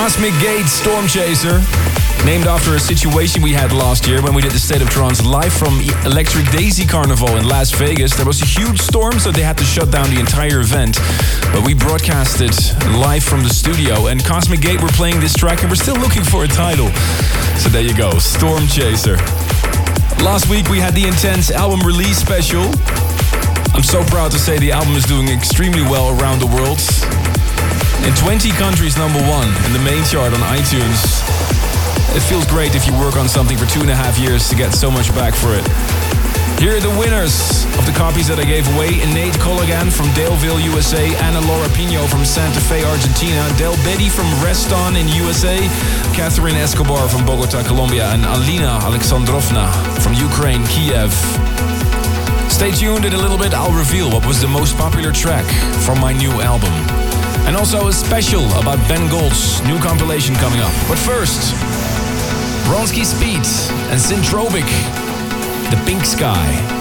Cosmic Gate Storm Chaser, named after a situation we had last year when we did the State of Trance live from Electric Daisy Carnival in Las Vegas. There was a huge storm, so they had to shut down the entire event. But we broadcasted live from the studio, and Cosmic Gate were playing this track, and we're still looking for a title. So there you go, Storm Chaser. Last week we had the Intense album release special. I'm so proud to say the album is doing extremely well around the world. In 20 countries, #1 in the main chart on iTunes. It feels great if you work on something for 2.5 years to get so much back for it. Here are the winners of the copies that I gave away. Nate Colligan from Daleville, USA. Ana Laura Pino from Santa Fe, Argentina. Del Betty from Reston in USA. Catherine Escobar from Bogota, Colombia. And Alina Alexandrovna from Ukraine, Kiev. Stay tuned. In a little bit I'll reveal what was the most popular track from my new album. And also a special about Ben Gold's new compilation coming up. But first, Bronski Speed and Syntropic, The Pink Sky.